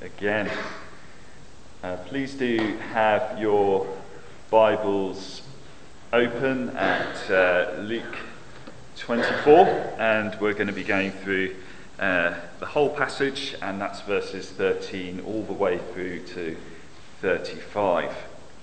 again. Please do have your Bibles open at Luke 24, and we're going to be going through the whole passage, and that's verses 13 all the way through to 35.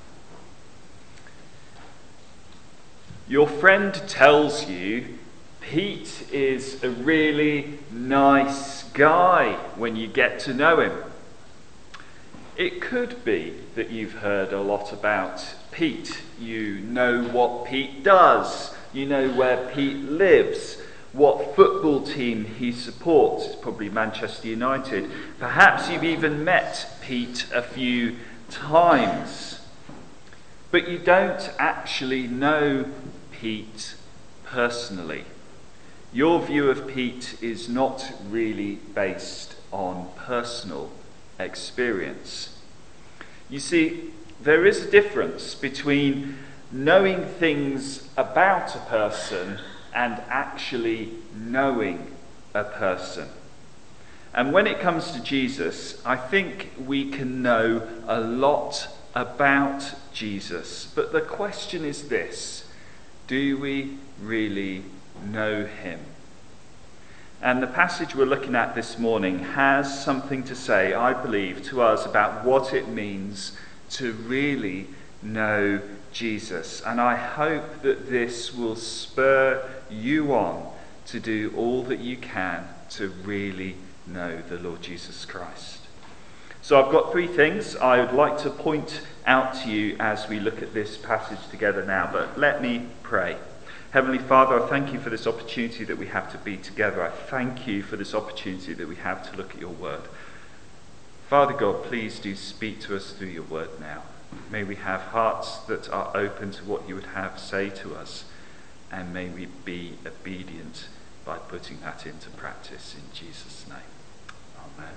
Your friend tells you Pete is a really nice guy when you get to know him. It could be that you've heard a lot about Pete. You know what Pete does. You know where Pete lives, what football team he supports. It's probably Manchester United. Perhaps you've even met Pete a few times. But you don't actually know Pete personally. Your view of Pete is not really based on personal experience. You see, there is a difference between knowing things about a person and actually knowing a person. And when it comes to Jesus, I think we can know a lot about Jesus. But the question is this: do we really know him? And the passage we're looking at this morning has something to say, I believe, to us about what it means to really know Jesus. And I hope that this will spur you on to do all that you can to really know the Lord Jesus Christ. So I've got three things I would like to point out to you as we look at this passage together now, but let me pray. Heavenly Father, I thank you for this opportunity that we have to be together. I thank you for this opportunity that we have to look at your word. Father God, please do speak to us through your word now. May we have hearts that are open to what you would have say to us, and may we be obedient by putting that into practice in Jesus' name. Amen.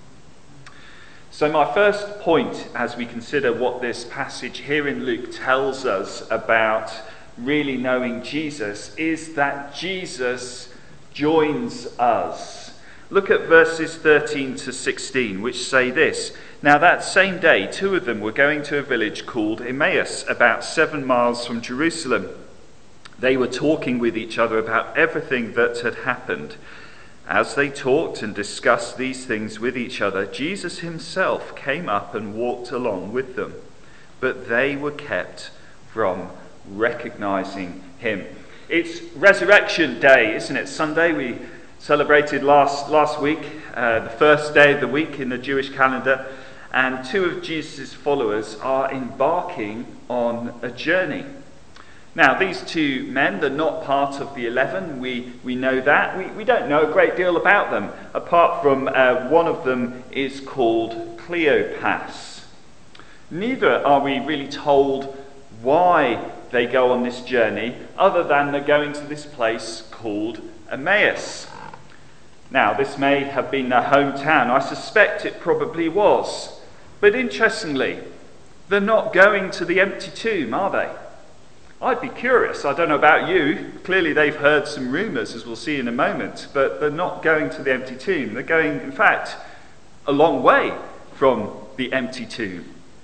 So my first point, as we consider what this passage here in Luke tells us about really knowing Jesus, is that Jesus joins us. Look at verses 13 to 16, which say this: Now that same day, two of them were going to a village called Emmaus, about 7 miles from Jerusalem. They were talking with each other about everything that had happened. As they talked and discussed these things with each other, Jesus himself came up and walked along with them, but they were kept from recognizing him. It's Resurrection Day, isn't it? Sunday. We celebrated last week, the first day of the week in the Jewish calendar, and two of Jesus' followers are embarking on a journey. Now, these two men, they're not part of the 11. We know that. We don't know a great deal about them, apart from one of them is called Cleopas. Neither are we really told why they go on this journey, other than they're going to this place called Emmaus. Now, this may have been their hometown. I suspect it probably was. But interestingly, they're not going to the empty tomb, are they? I'd be curious. I don't know about you. Clearly they've heard some rumours, as we'll see in a moment, but they're not going to the empty tomb. They're going, in fact, a long way from the empty tomb.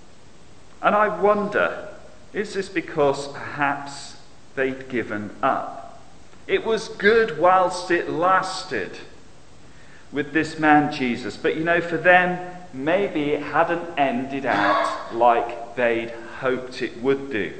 And I wonder, is this because perhaps they'd given up? It was good whilst it lasted with this man Jesus, but for them, maybe it hadn't ended out like they'd hoped it would do.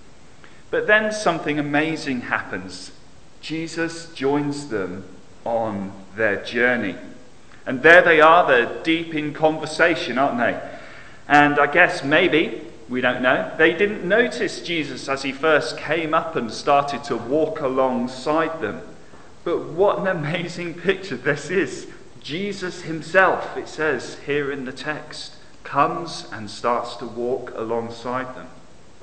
But then something amazing happens. Jesus joins them on their journey. And there they are, they're deep in conversation, aren't they? And I guess maybe, we don't know, they didn't notice Jesus as he first came up and started to walk alongside them. But what an amazing picture this is. Jesus himself, it says here in the text, comes and starts to walk alongside them.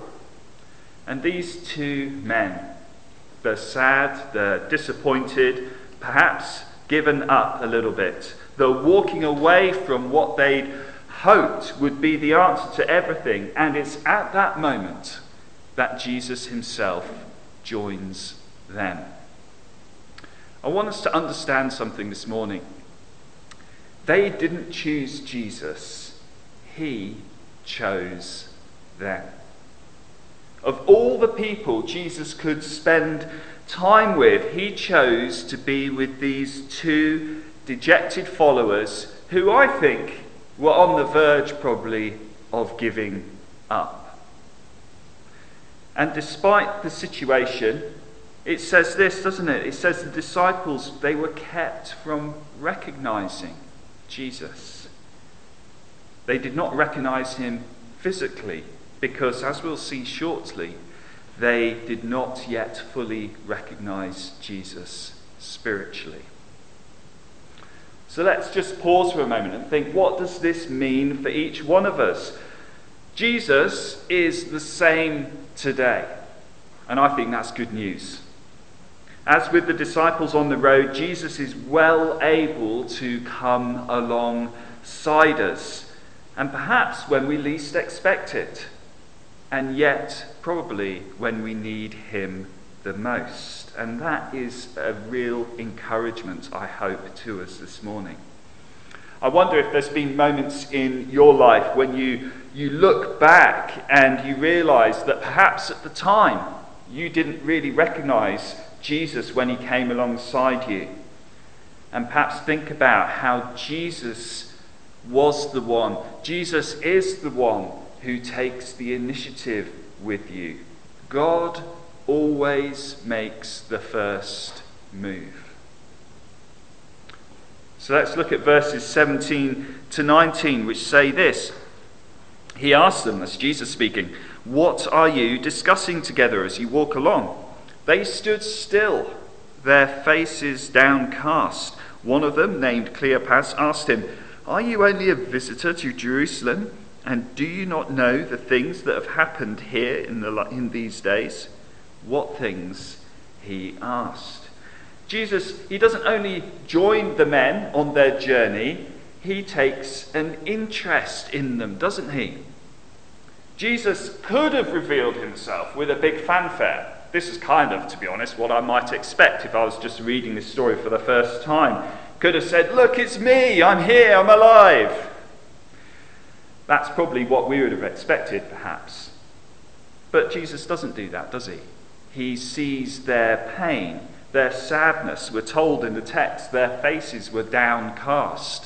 And these two men, they're sad, they're disappointed, perhaps given up a little bit. They're walking away from what they'd hoped would be the answer to everything. And it's at that moment that Jesus himself joins them. I want us to understand something this morning. They didn't choose Jesus. He chose them. Of all the people Jesus could spend time with, he chose to be with these two dejected followers who I think were on the verge probably of giving up. And despite the situation, it says this, doesn't it? It says the disciples, they were kept from recognizing Jesus. They did not recognize him physically because, as we'll see shortly, they did not yet fully recognize Jesus spiritually. So let's just pause for a moment and think, what does this mean for each one of us? Jesus is the same today, and I think that's good news. As with the disciples on the road, Jesus is well able to come alongside us, and perhaps when we least expect it, and yet probably when we need him the most. And that is a real encouragement, I hope, to us this morning. I wonder if there's been moments in your life when you look back and you realise that perhaps at the time you didn't really recognise Jesus when he came alongside you. And perhaps think about how Jesus was the one, Jesus is the one who takes the initiative with you. God always makes the first move. So let's look at verses 17 to 19, which say this. He asked them, that's Jesus speaking, "What are you discussing together as you walk along?" They stood still, their faces downcast. One of them, named Cleopas, asked him, "Are you only a visitor to Jerusalem? And do you not know the things that have happened here in these days?" What things? He asked. Jesus, he doesn't only join the men on their journey, he takes an interest in them, doesn't he? Jesus could have revealed himself with a big fanfare. This is kind of, to be honest, what I might expect if I was just reading this story for the first time. Could have said, "Look, it's me, I'm here, I'm alive." That's probably what we would have expected, perhaps. But Jesus doesn't do that, does he? He sees their pain, their sadness. We're told in the text their faces were downcast.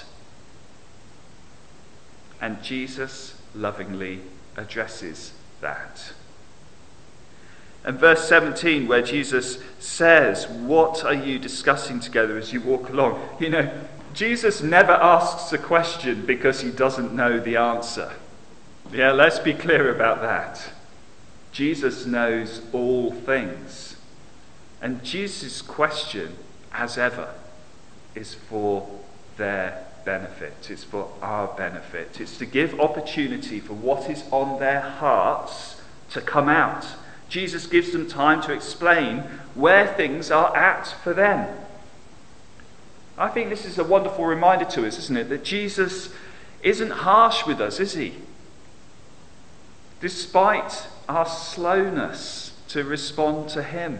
And Jesus lovingly addresses that. And verse 17, where Jesus says, "What are you discussing together as you walk along?" You know, Jesus never asks a question because he doesn't know the answer. Yeah, let's be clear about that. Jesus knows all things. And Jesus' question, as ever, is for their benefit. It's for our benefit. It's to give opportunity for what is on their hearts to come out. Jesus gives them time to explain where things are at for them. I think this is a wonderful reminder to us, isn't it? That Jesus isn't harsh with us, is he? Despite our slowness to respond to him.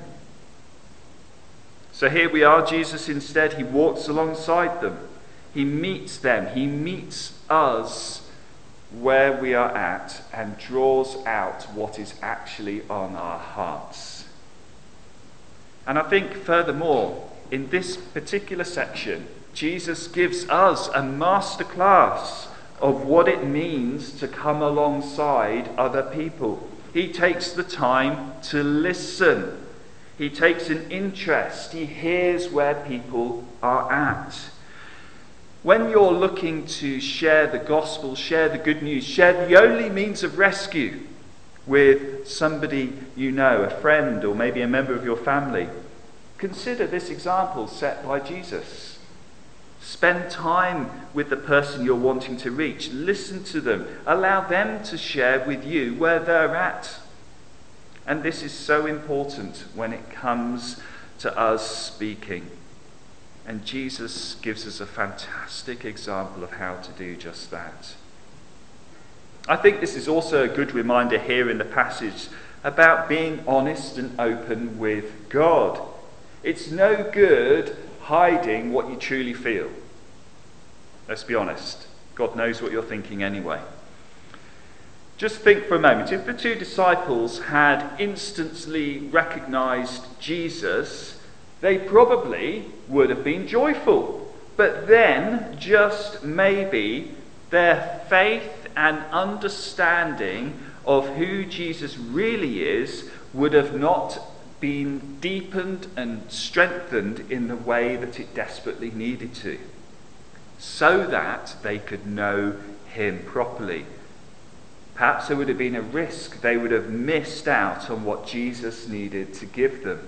So here we are, Jesus instead, he walks alongside them. He meets them. He meets us where we are at and draws out what is actually on our hearts. And I think furthermore, in this particular section, Jesus gives us a masterclass of what it means to come alongside other people. He takes the time to listen. He takes an interest. He hears where people are at. When you're looking to share the gospel, share the good news, share the only means of rescue with somebody you know, a friend or maybe a member of your family, consider this example set by Jesus. Spend time with the person you're wanting to reach. Listen to them. Allow them to share with you where they're at. And this is so important when it comes to us speaking. And Jesus gives us a fantastic example of how to do just that. I think this is also a good reminder here in the passage about being honest and open with God. It's no good hiding what you truly feel. Let's be honest. God knows what you're thinking anyway. Just think for a moment. If the two disciples had instantly recognized Jesus, they probably would have been joyful. But then, just maybe, their faith and understanding of who Jesus really is would have not been deepened and strengthened in the way that it desperately needed to, so that they could know him properly. Perhaps there would have been a risk. They would have missed out on what Jesus needed to give them.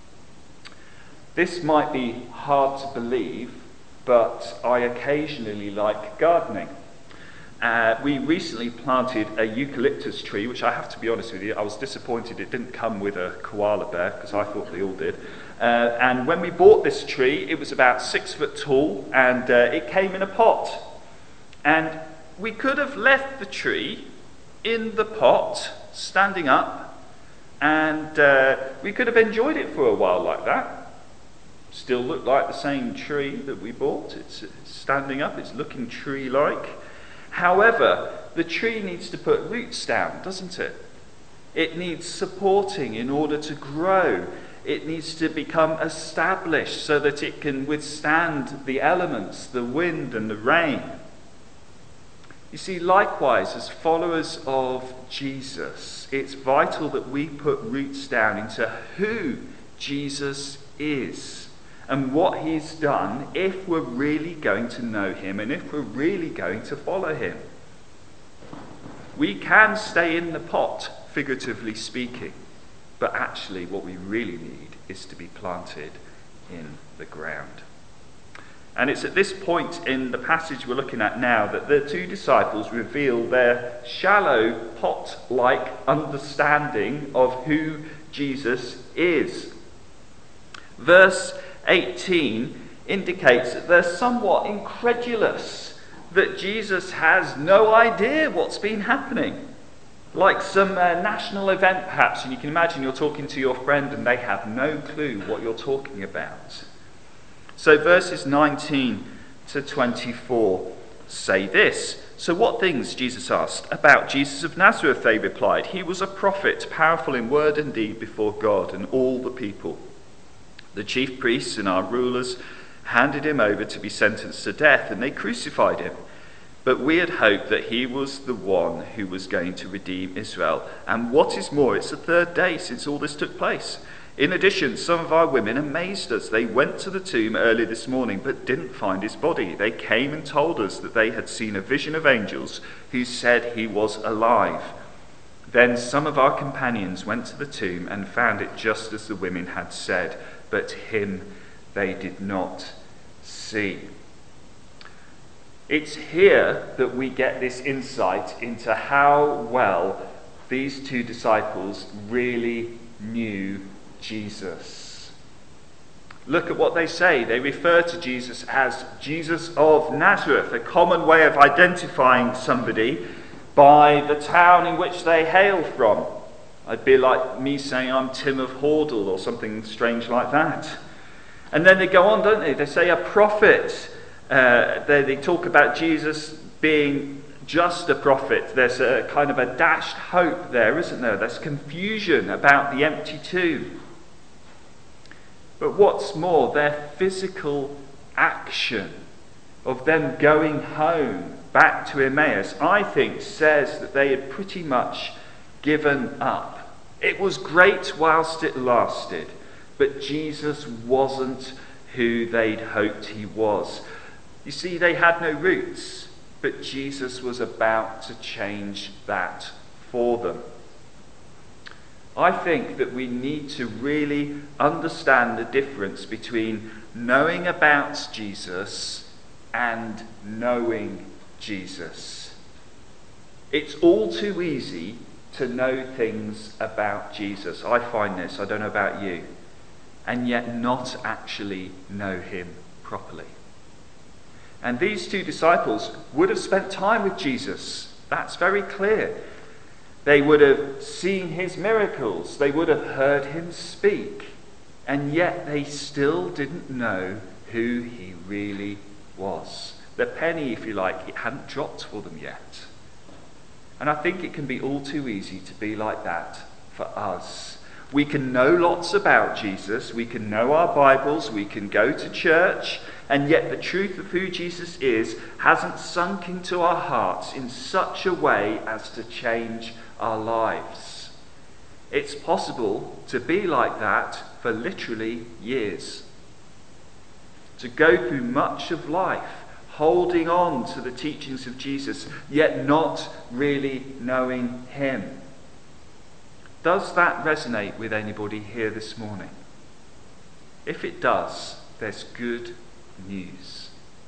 This might be hard to believe, but I occasionally like gardening. We recently planted a eucalyptus tree, which I have to be honest with you, I was disappointed it didn't come with a koala bear, because I thought they all did. And when we bought this tree, it was about 6 foot tall, and it came in a pot. And we could have left the tree in the pot, standing up, and we could have enjoyed it for a while like that. Still looked like the same tree that we bought. It's standing up, it's looking tree-like. However, the tree needs to put roots down, doesn't it? It needs supporting in order to grow. It needs to become established so that it can withstand the elements, the wind and the rain. You see, likewise, as followers of Jesus, it's vital that we put roots down into who Jesus is and what he's done if we're really going to know him and if we're really going to follow him. We can stay in the pot, figuratively speaking, but actually what we really need is to be planted in the ground. And it's at this point in the passage we're looking at now that the two disciples reveal their shallow, pot-like understanding of who Jesus is. Verse 18 indicates that they're somewhat incredulous, that Jesus has no idea what's been happening. Like some national event perhaps, and you can imagine you're talking to your friend and they have no clue what you're talking about. So verses 19 to 24 say this. So what things, Jesus asked. About Jesus of Nazareth, they replied. He was a prophet, powerful in word and deed before God and all the people. The chief priests and our rulers handed him over to be sentenced to death, and they crucified him. But we had hoped that he was the one who was going to redeem Israel. And what is more, it's the 3rd day since all this took place. In addition, some of our women amazed us. They went to the tomb early this morning, but didn't find his body. They came and told us that they had seen a vision of angels who said he was alive. Then some of our companions went to the tomb and found it just as the women had said, but him they did not see. It's here that we get this insight into how well these two disciples really knew Jesus. Look at what they say. They refer to Jesus as Jesus of Nazareth, a common way of identifying somebody by the town in which they hail from. It'd be like me saying I'm Tim of Hordle or something strange like that. And then they go on, don't they? They say a prophet. They talk about Jesus being just a prophet. There's a kind of a dashed hope there, isn't there? There's confusion about the empty tomb. But what's more, their physical action of them going home back to Emmaus, I think, says that they had pretty much given up. It was great whilst it lasted, but Jesus wasn't who they'd hoped he was. You see, they had no roots, but Jesus was about to change that for them. I think that we need to really understand the difference between knowing about Jesus and knowing Jesus. It's all too easy to know things about Jesus. I find this, I don't know about you, and yet not actually know him properly. And these two disciples would have spent time with Jesus. That's very clear. They would have seen his miracles. They would have heard him speak. And yet they still didn't know who he really was. The penny, if you like, it hadn't dropped for them yet. And I think it can be all too easy to be like that for us. We can know lots about Jesus, we can know our Bibles, we can go to church, and yet the truth of who Jesus is hasn't sunk into our hearts in such a way as to change our lives. It's possible to be like that for literally years. To go through much of life holding on to the teachings of Jesus, yet not really knowing him. Does that resonate with anybody here this morning? If it does, there's good news.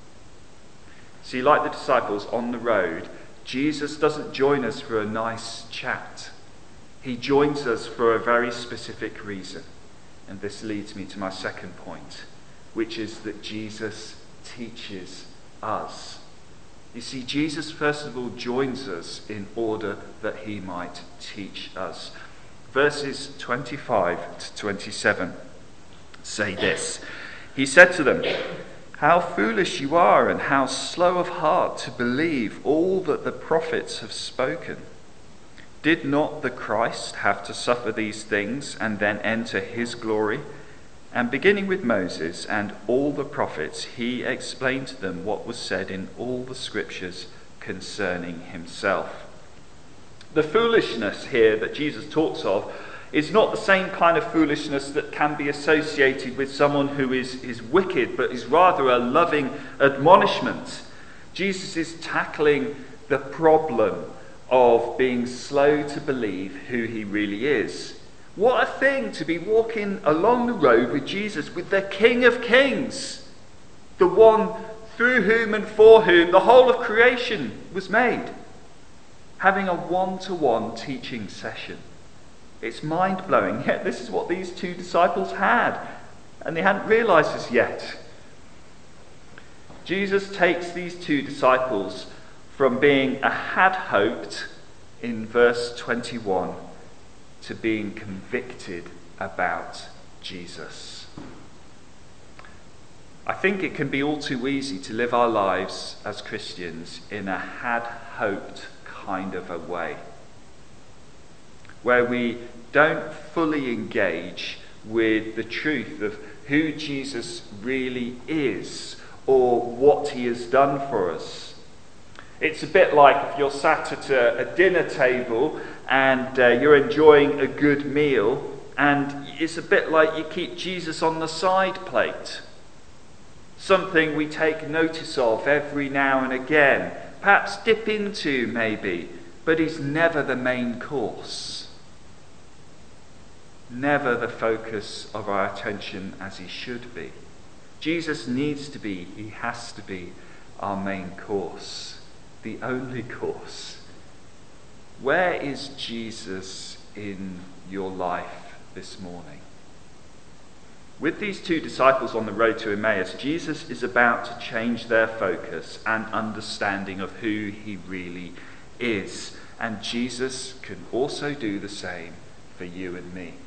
See, like the disciples on the road, Jesus doesn't join us for a nice chat. He joins us for a very specific reason. And this leads me to my second point, which is that Jesus teaches us. You see, Jesus first of all joins us in order that he might teach us. Verses 25 to 27 say this. He said to them, "How foolish you are, and how slow of heart to believe all that the prophets have spoken. Did not the Christ have to suffer these things and then enter his glory?" And beginning with Moses and all the prophets, he explained to them what was said in all the scriptures concerning himself. The foolishness here that Jesus talks of is not the same kind of foolishness that can be associated with someone who is wicked, but is rather a loving admonishment. Jesus is tackling the problem of being slow to believe who he really is. What a thing to be walking along the road with Jesus, with the King of Kings, the one through whom and for whom the whole of creation was made, having a one-to-one teaching session. It's mind-blowing, yet this is what these two disciples had, and they hadn't realized this yet. Jesus takes these two disciples from being a had hoped in verse 21 to being convicted about Jesus. I think it can be all too easy to live our lives as Christians in a had hoped kind of a way, where we don't fully engage with the truth of who Jesus really is or what he has done for us. It's a bit like if you're sat at a dinner table and you're enjoying a good meal, and it's a bit like you keep Jesus on the side plate. Something we take notice of every now and again, perhaps dip into maybe, but he's never the main course. Never the focus of our attention as he should be. Jesus needs to be, he has to be our main course, the only course. Where is Jesus in your life this morning? With these two disciples on the road to Emmaus, Jesus is about to change their focus and understanding of who he really is. And Jesus can also do the same for you and me.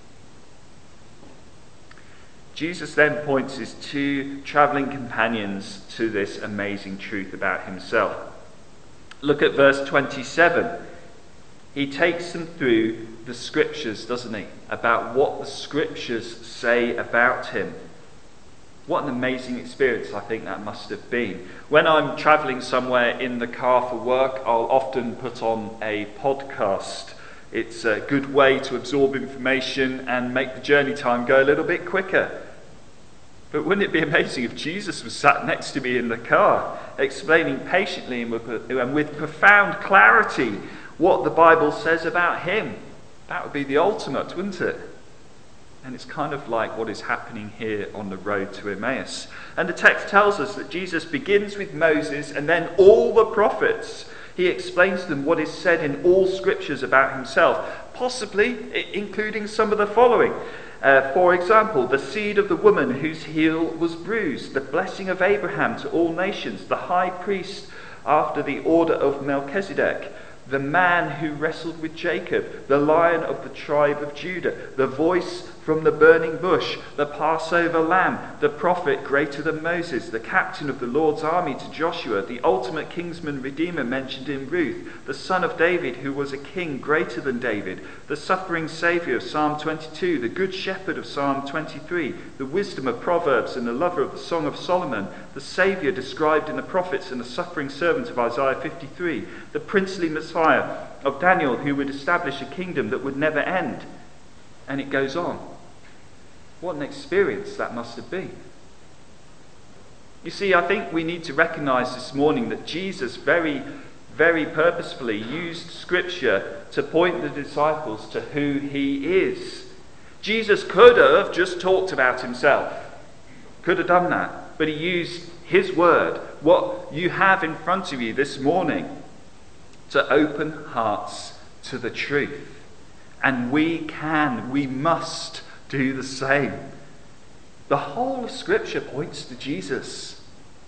Jesus then points his two travelling companions to this amazing truth about himself. Look at verse 27. He takes them through the scriptures, doesn't he? About what the scriptures say about him. What an amazing experience I think that must have been. When I'm travelling somewhere in the car for work, I'll often put on a podcast. It's a good way to absorb information and make the journey time go a little bit quicker. But wouldn't it be amazing if Jesus was sat next to me in the car, explaining patiently and with profound clarity what the Bible says about him? That would be the ultimate, wouldn't it? And it's kind of like what is happening here on the road to Emmaus. And the text tells us that Jesus begins with Moses and then all the prophets. He explains to them what is said in all scriptures about himself, possibly including some of the following. For example, the seed of the woman whose heel was bruised, the blessing of Abraham to all nations, the high priest after the order of Melchizedek, the man who wrestled with Jacob, the Lion of the tribe of Judah, the voice from the burning bush, the Passover lamb, the prophet greater than Moses, the captain of the Lord's army to Joshua, the ultimate kinsman redeemer mentioned in Ruth, the son of David who was a king greater than David, the suffering saviour of Psalm 22, the good shepherd of Psalm 23, the wisdom of Proverbs and the lover of the Song of Solomon, the saviour described in the prophets and the suffering servant of Isaiah 53, the princely Messiah of Daniel who would establish a kingdom that would never end. And it goes on. What an experience that must have been. You see, I think we need to recognise this morning that Jesus very, very purposefully used Scripture to point the disciples to who he is. Jesus could have just talked about himself. Could have done that. But he used his word, what you have in front of you this morning, to open hearts to the truth. And we must do the same. The whole of Scripture points to Jesus.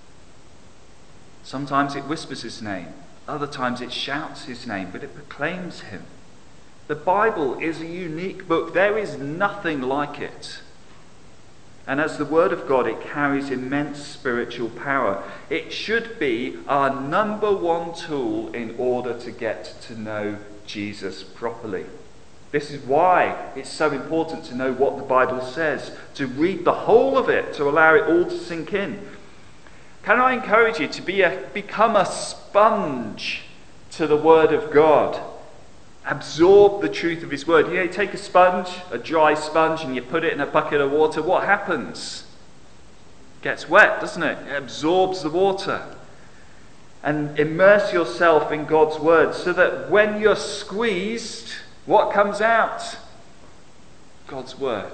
Sometimes it whispers his name, other times it shouts his name, but it proclaims him. The Bible is a unique book. There is nothing like it. And as the Word of God, it carries immense spiritual power. It should be our number one tool in order to get to know Jesus properly. This is why it's so important to know what the Bible says, to read the whole of it, to allow it all to sink in. Can I encourage you to become a sponge to the Word of God? Absorb the truth of his word. You take a sponge, a dry sponge, and you put it in a bucket of water. What happens? It gets wet, doesn't it? It absorbs the water. And immerse yourself in God's word so that when you're squeezed, what comes out? God's word.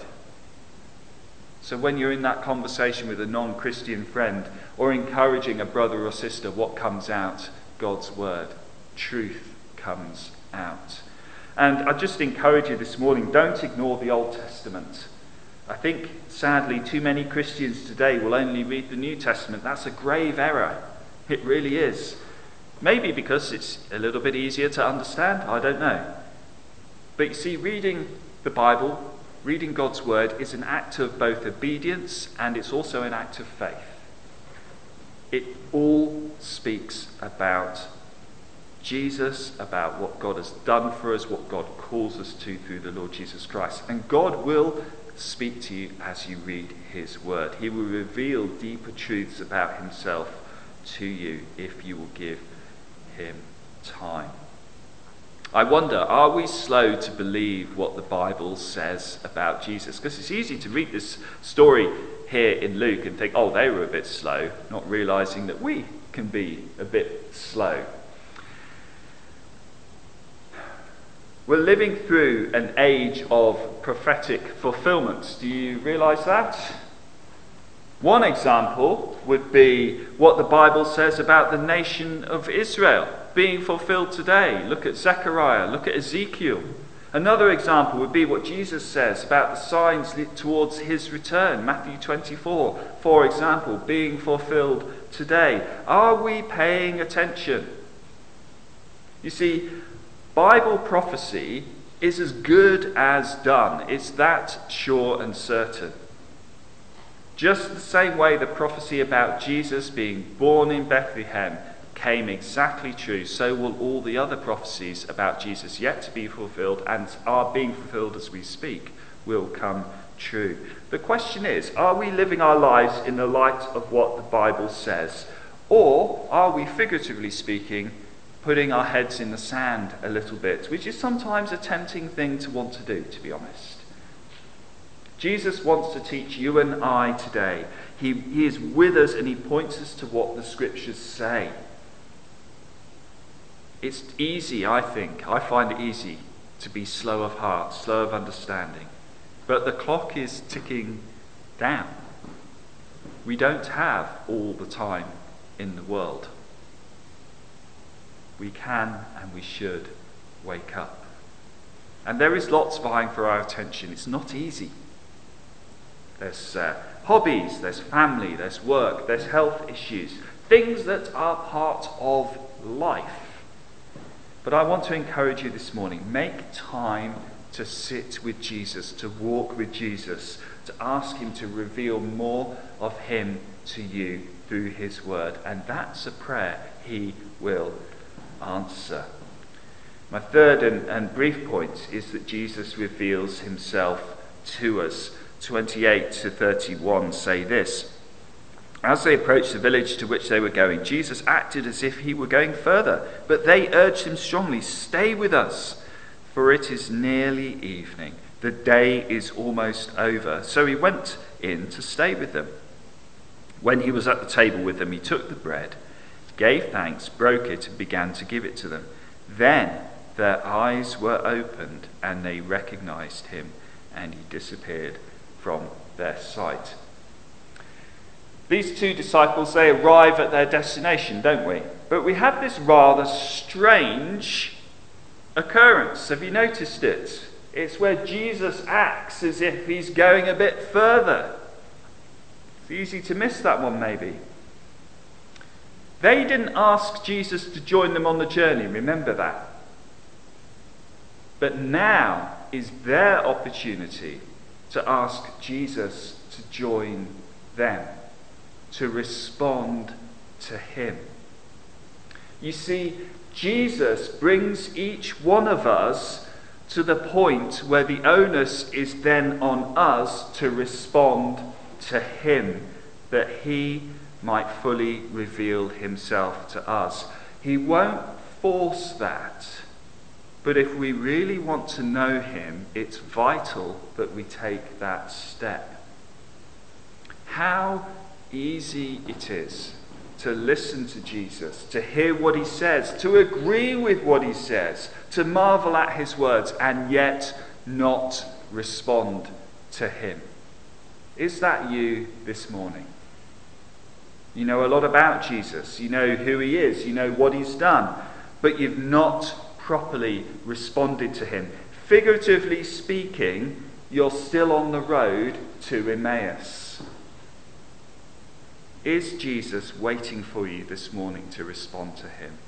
So when you're in that conversation with a non-Christian friend or encouraging a brother or sister, what comes out? God's word. Truth comes out. And I just encourage you this morning, don't ignore the Old Testament. I think, sadly, too many Christians today will only read the New Testament. That's a grave error. It really is. Maybe because it's a little bit easier to understand. I don't know. But you see, reading the Bible, reading God's word, is an act of both obedience and it's also an act of faith. It all speaks about Jesus, about what God has done for us, what God calls us to through the Lord Jesus Christ. And God will speak to you as you read his word. He will reveal deeper truths about himself to you if you will give him time. I wonder, are we slow to believe what the Bible says about Jesus? Because it's easy to read this story here in Luke and think, oh, they were a bit slow, not realizing that we can be a bit slow. We're living through an age of prophetic fulfillments. Do you realize that? One example would be what the Bible says about the nation of Israel being fulfilled today. Look at Zechariah, look at Ezekiel. Another example would be what Jesus says about the signs towards his return. Matthew 24, for example, being fulfilled today. Are we paying attention? You see, Bible prophecy is as good as done. It's that sure and certain. Just the same way the prophecy about Jesus being born in Bethlehem came exactly true, so will all the other prophecies about Jesus yet to be fulfilled and are being fulfilled as we speak will come true. The question is, are we living our lives in the light of what the Bible says? Or are we, figuratively speaking, putting our heads in the sand a little bit, which is sometimes a tempting thing to want to do, to be honest. Jesus wants to teach you and I today. He is with us and he points us to what the scriptures say. It's easy, I find it easy to be slow of heart, slow of understanding. But the clock is ticking down. We don't have all the time in the world. We can and we should wake up. And there is lots vying for our attention. It's not easy. There's hobbies, there's family, there's work, there's health issues, things that are part of life. But I want to encourage you this morning, make time to sit with Jesus, to walk with Jesus, to ask him to reveal more of him to you through his word. And that's a prayer he will answer. My third and brief point is that Jesus reveals himself to us. 28 to 31 say this: As they approached the village to which they were going, Jesus acted as if he were going further, but they urged him strongly, "Stay with us, for it is nearly evening. The day is almost over." So he went in to stay with them. When he was at the table with them, he took the bread, gave thanks, broke it, and began to give it to them. Then their eyes were opened, and they recognized him, and he disappeared from their sight. These two disciples, they arrive at their destination, don't we? But we have this rather strange occurrence. Have you noticed it? It's where Jesus acts as if he's going a bit further. It's easy to miss that one, maybe. They didn't ask Jesus to join them on the journey, remember that. But now is their opportunity to ask Jesus to join them, to respond to him. You see, Jesus brings each one of us to the point where the onus is then on us to respond to him, that he might fully reveal himself to us. He won't force that, but if we really want to know him, it's vital that we take that step. How easy it is to listen to Jesus, to hear what he says, to agree with what he says, to marvel at his words, and yet not respond to him. Is that you this morning? You know a lot about Jesus, you know who he is, you know what he's done, but you've not properly responded to him. Figuratively speaking, you're still on the road to Emmaus. Is Jesus waiting for you this morning to respond to him?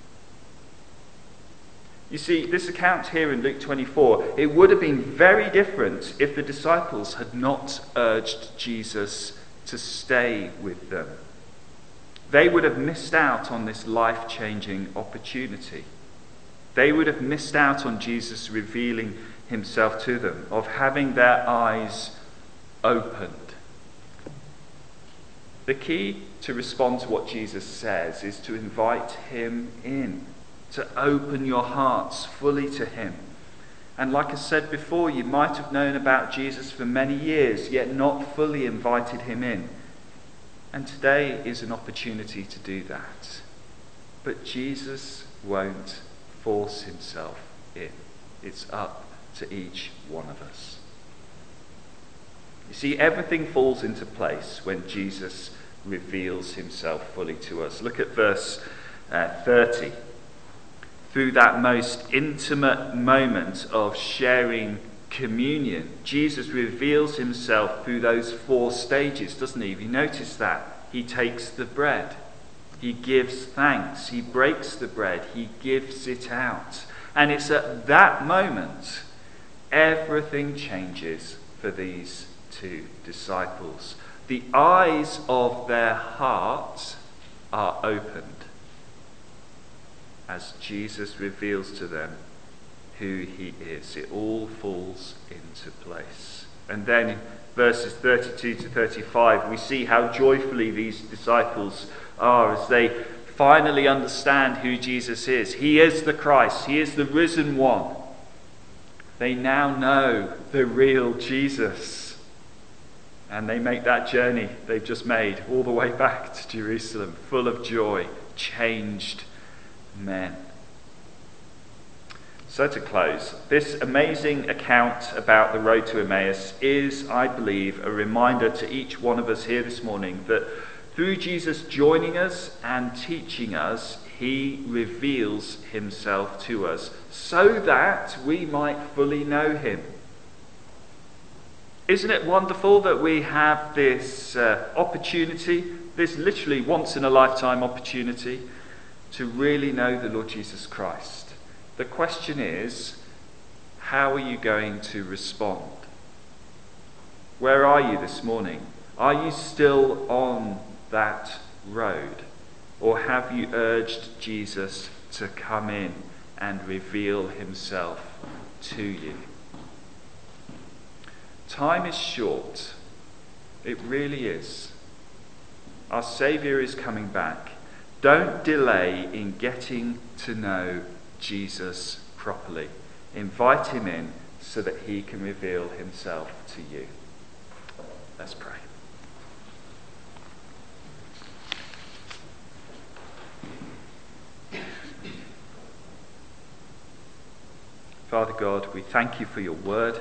You see, this account here in Luke 24, it would have been very different if the disciples had not urged Jesus to stay with them. They would have missed out on this life-changing opportunity. They would have missed out on Jesus revealing himself to them, of having their eyes opened. The key to respond to what Jesus says is to invite him in, to open your hearts fully to him. And like I said before, you might have known about Jesus for many years, yet not fully invited him in. And today is an opportunity to do that. But Jesus won't force himself in. It's up to each one of us. You see, everything falls into place when Jesus reveals himself fully to us. Look at verse 30. Through that most intimate moment of sharing communion, Jesus reveals himself through those 4 stages, doesn't he? Have you noticed that? He takes the bread, he gives thanks, he breaks the bread, he gives it out. And it's at that moment everything changes for these 2 disciples. The eyes of their hearts are opened as Jesus reveals to them who he is. It all falls into place. And then in verses 32 to 35, we see how joyfully these disciples are as they finally understand who Jesus is. He is the Christ. He is the risen one. They now know the real Jesus. And they make that journey they've just made all the way back to Jerusalem, full of joy, changed men. So to close, this amazing account about the road to Emmaus is, I believe, a reminder to each one of us here this morning that through Jesus joining us and teaching us, he reveals himself to us so that we might fully know him. Isn't it wonderful that we have this opportunity, this literally once-in-a-lifetime opportunity, to really know the Lord Jesus Christ? The question is, how are you going to respond? Where are you this morning? Are you still on that road? Or have you urged Jesus to come in and reveal himself to you? Time is short. It really is. Our Saviour is coming back. Don't delay in getting to know Jesus properly. Invite him in so that he can reveal himself to you. Let's pray. Father God, we thank you for your word.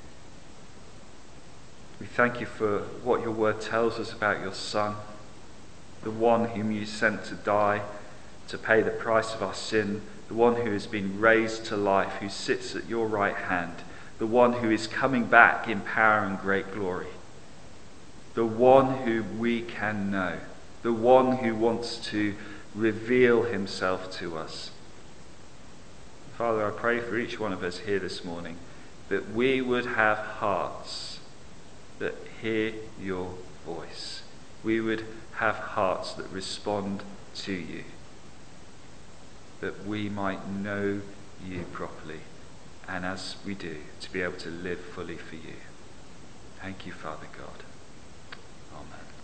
We thank you for what your word tells us about your Son, the one whom you sent to die, to pay the price of our sin, the one who has been raised to life, who sits at your right hand, the one who is coming back in power and great glory, the one who we can know, the one who wants to reveal himself to us. Father, I pray for each one of us here this morning that we would have hearts that hear your voice. We would have hearts that respond to you, that we might know you properly, and as we do, to be able to live fully for you. Thank you, Father God. Amen.